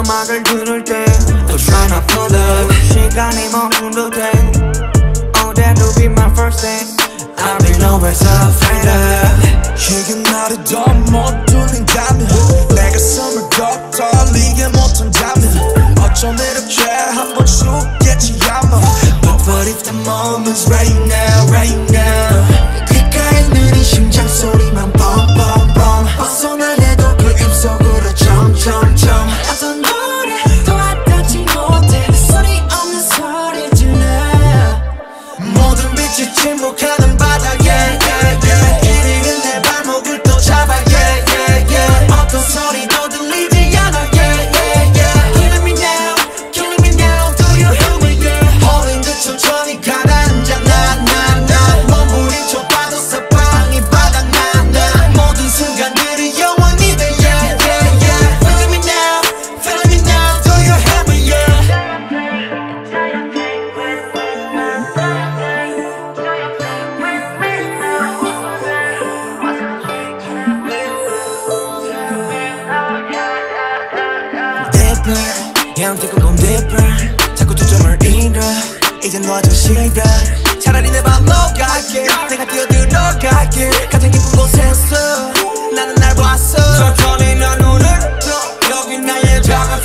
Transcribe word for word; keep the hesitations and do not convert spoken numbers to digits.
음악을 들을 때 또 try not to love 시간이 멈춘 듯해 Oh that will be my first thing I'll be nowhere so afraid of 이게 나를 더 못 두는다면 내가 숨을 더 떨리게 못한다면 어쩜 이렇게 한번 죽겠지 아마 But what if the moment's right now, right now 귓가에 느린 심장 소리만 뻥뻥뻥 벗어나려도 그 입속으로 점점점 어떤 노래도 와닿지 못해 소리 없는 소리를 질러 모든 빛이 침묵하는 바다에 yeah, yeah, yeah. 이리는 내 발목을 또 잡아 yeah, yeah, yeah. 어떤 소리도 들리지 않아 yeah, yeah, yeah. Killing me now, killing me now Do you hear me yeah 홀린 듯 천천히 가라앉아 나나나 몸부림쳐 봐도 사방이 바닥나나 모든 순간들이 영원히 돼 yeah, yeah, yeah. Feeling me now, feeling me now Do you hear me yeah Deeper, yeah I'm taking on deeper 자꾸 초점을 잃어 이젠 놓아줄 시간이다 차라리 내 맘 녹아게 내가 뛰어들어갈게 가장 깊은 곳에서 나는 날 봤어 천천히 난 눈을 떠 여기 나의 작은